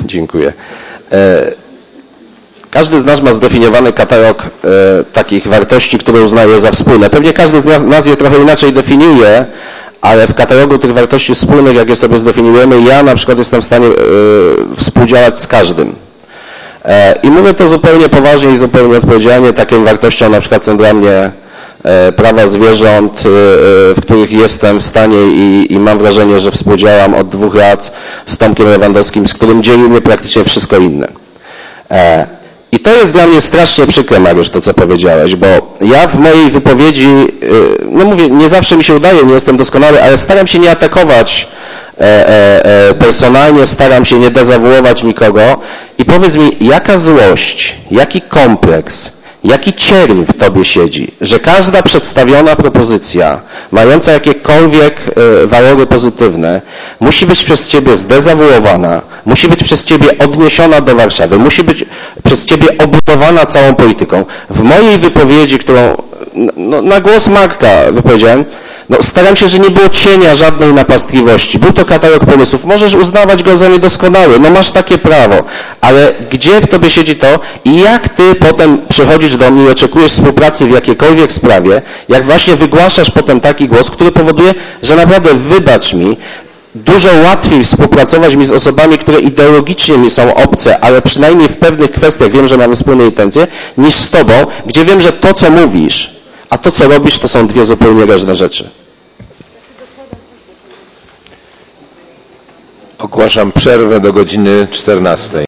Dziękuję. Każdy z nas ma zdefiniowany katalog takich wartości, które uznaje za wspólne. Pewnie każdy z nas je trochę inaczej definiuje, ale w katalogu tych wartości wspólnych, jak je sobie zdefiniujemy, ja na przykład jestem w stanie współdziałać z każdym. I mówię to zupełnie poważnie i zupełnie odpowiedzialnie. Takim wartością na przykład są dla mnie prawa zwierząt, w których jestem w stanie i mam wrażenie, że współdziałam od 2 lat z Tomkiem Lewandowskim, z którym dzieli mnie praktycznie wszystko inne. I to jest dla mnie strasznie przykre, Mariusz, to co powiedziałeś, bo ja w mojej wypowiedzi, no mówię, nie zawsze mi się udaje, nie jestem doskonały, ale staram się nie atakować personalnie, staram się nie dezawuować nikogo i powiedz mi, jaka złość, jaki kompleks, jaki cierń w tobie siedzi, że każda przedstawiona propozycja, mająca jakiekolwiek walory pozytywne, musi być przez ciebie zdezawuowana, musi być przez ciebie odniesiona do Warszawy, musi być przez ciebie obudowana całą polityką. W mojej wypowiedzi, którą na głos Marka wypowiedziałem, staram się, że nie było cienia żadnej napastliwości. Był to katalog pomysłów. Możesz uznawać go za niedoskonały. Masz takie prawo. Ale gdzie w tobie siedzi to i jak ty potem przychodzisz do mnie i oczekujesz współpracy w jakiejkolwiek sprawie, jak właśnie wygłaszasz potem taki głos, który powoduje, że naprawdę, wybacz mi, dużo łatwiej współpracować mi z osobami, które ideologicznie mi są obce, ale przynajmniej w pewnych kwestiach wiem, że mamy wspólne intencje, niż z tobą, gdzie wiem, że to, co mówisz, a to, co robisz, to są 2 zupełnie różne rzeczy. Ogłaszam przerwę do godziny 14.